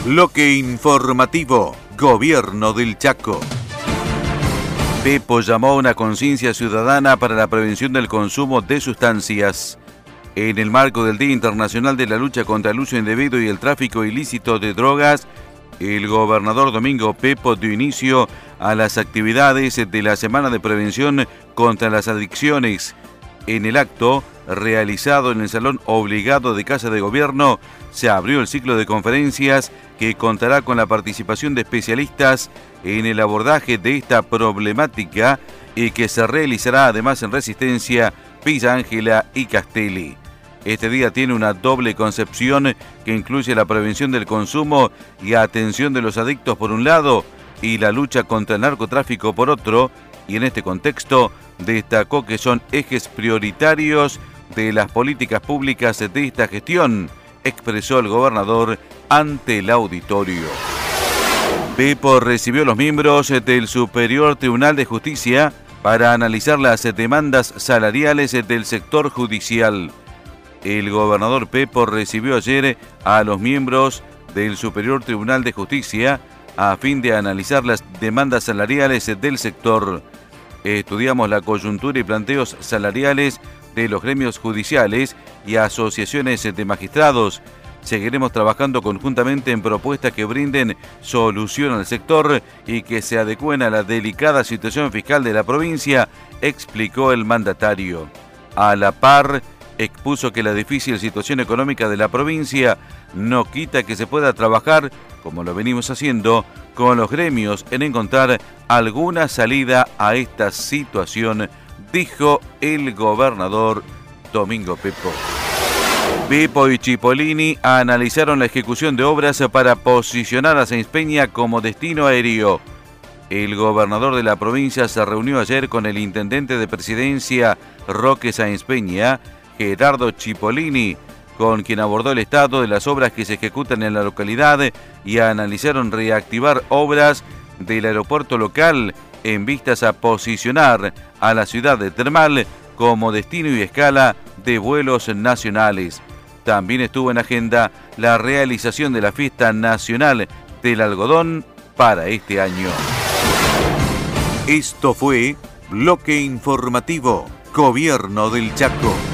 Bloque informativo, Gobierno del Chaco. Pepo llamó a una conciencia ciudadana para la prevención del consumo de sustancias. En el marco del Día Internacional de la Lucha contra el Uso Indebido y el Tráfico Ilícito de Drogas, el gobernador Domingo Pepo dio inicio a las actividades de la Semana de Prevención contra las Adicciones. En el acto, realizado en el Salón Obligado de Casa de Gobierno, se abrió el ciclo de conferencias que contará con la participación de especialistas en el abordaje de esta problemática y que se realizará además en Resistencia, Villa Ángela y Castelli. Este día tiene una doble concepción que incluye la prevención del consumo y atención de los adictos por un lado y la lucha contra el narcotráfico por otro, y en este contexto destacó que son ejes prioritarios de las políticas públicas de esta gestión, expresó el gobernador ante el auditorio. Pepo recibió a los miembros del Superior Tribunal de Justicia para analizar las demandas salariales del sector judicial. El gobernador Pepo recibió ayer a los miembros del Superior Tribunal de Justicia a fin de analizar las demandas salariales del sector. Estudiamos la coyuntura y planteos salariales de los gremios judiciales y asociaciones de magistrados. Seguiremos trabajando conjuntamente en propuestas que brinden solución al sector y que se adecúen a la delicada situación fiscal de la provincia, explicó el mandatario. A la par, expuso que la difícil situación económica de la provincia no quita que se pueda trabajar, como lo venimos haciendo, con los gremios en encontrar alguna salida a esta situación, dijo el gobernador Domingo Pepo. Pepo y Cipollini analizaron la ejecución de obras para posicionar a Sáenz Peña como destino aéreo. El gobernador de la provincia se reunió ayer con el intendente de Presidencia, Roque Sáenz Peña, Gerardo Cipollini, con quien abordó el estado de las obras que se ejecutan en la localidad y analizaron reactivar obras del aeropuerto local en vistas a posicionar a la ciudad de Termal como destino y escala de vuelos nacionales. También estuvo en agenda la realización de la Fiesta Nacional del Algodón para este año. Esto fue Bloque Informativo, Gobierno del Chaco.